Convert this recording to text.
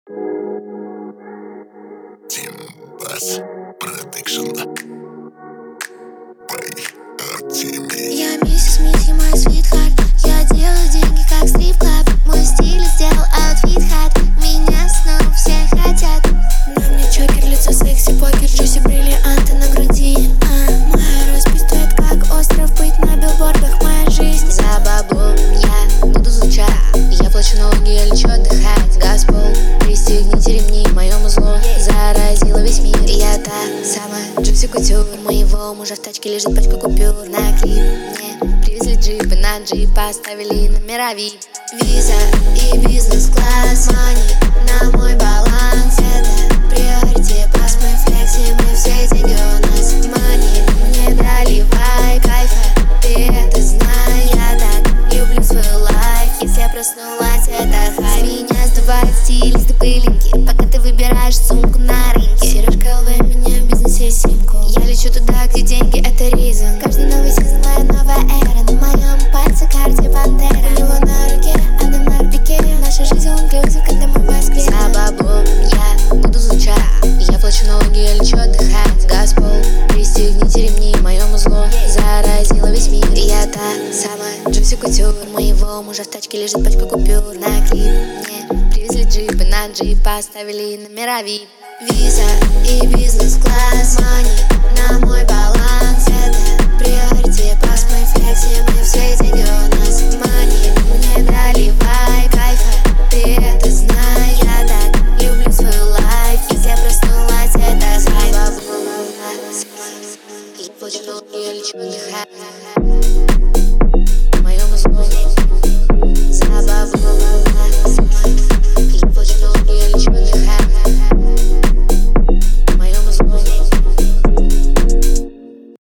Team Bass Production by Artemi. Я миссис Митти, мой свитхарт. Я делаю деньги как стрип-клаб. Мой стиль сделал аутфит хат. Меня снова все хотят. На мне чокер, лицо секси, покер, джуси, бриллианты на груди. Моя роспись стоит как остров, быть на билбордах, моя жизнь. За бабло я буду звучать. Я плачу налоги, я лечу отдыхать. Газпол, пристегните ремни, моему зло заразила весь мир. Я та самая Джуси Кутюр. Моего мужа в тачке лежит пачка купюр. На клип мне привезли джипы, на джип поставили номера VIP. Виза и бизнес-класс, мани на мой баланс. Это приоритет, пас мы флекси, мы все деньги у нас. Мани мне дали вайб, кайфа, ты это знай. Я так люблю свой лайф, если я проснулась, это хай. Меня сдувает стиль из пылинки, пока ты выбираешь сумку на рынке. Сережка ЛВ, меня в бизнесе симку. Я лечу туда, где деньги это ризон. Каждый новый сезон моя новая эра. На моем пальце карте Пантера. У него на руке Анемар Пике. Наша жизнь инклюзив, когда мы в Москве. За бабло я буду звучать. Я плачу налоги, я лечу отдыхать. Газпол, пристегните ремни, моему зло заразила весь мир. Я та самая Джуси Кутюр. Моего мужа в тачке лежит пачка купюр. На клип мне привезли джипы, на джип поставили номера VIP. Виза и бизнес-класс, мани на мой баланс. Это приоритет, пас мы флекси, мы все деньги у нас. Мани мне дали вайб, кайфа, ты это знаешь.